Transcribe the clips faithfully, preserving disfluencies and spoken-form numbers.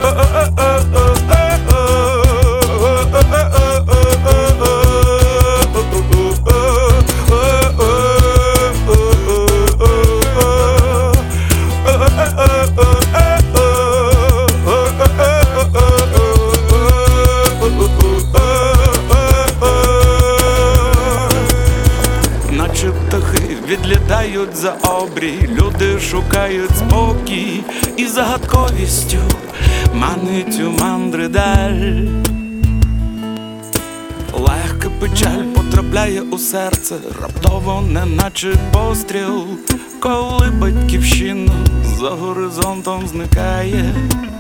Відлітають за обрій, люди шукають спокій, і загадковістю манить у мандри даль. Легка печаль потрапляє у серце, раптово неначе постріл, коли батьківщина за горизонтом зникає.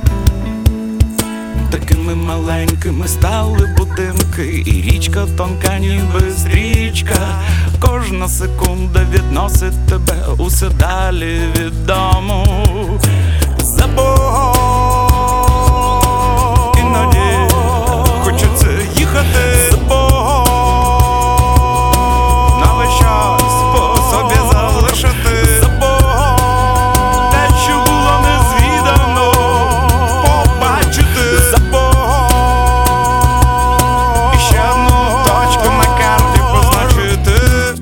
Такими маленькими стали будинки, і річка тонка, ніби стрічка. Кожна секунда відносить тебе усе далі від дому. За Богом іноді хочеться їхати за Богом, на весь час по собі залишити за Богом, те, що було незвідано, побачити за Богом, і ще одну точку на карті позначити.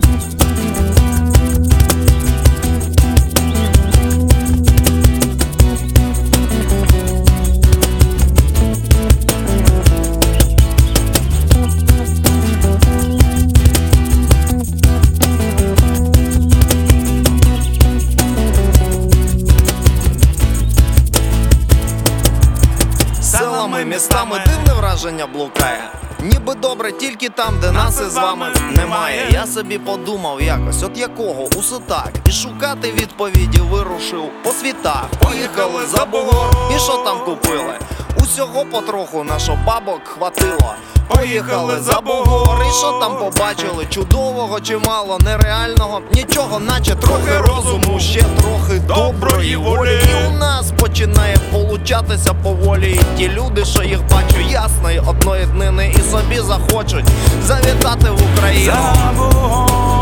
Селами, містами дивне враження блукає, ніби добре тільки там, де нас із вами немає. Я собі подумав якось, от якого усе так, і шукати відповіді вирушив по світах. Поїхали за Бугор, і що там купили? Усього потроху нашо бабок хватило. Поїхали за Бугор, і що там побачили? Чудового чимало, нереального, нічого, наче трохи розуму, ще трохи доброї волі. І у нас починає получатися поволі. І ті люди, що їх бачу, ясної одної днини, і собі захочуть завітати в Україну.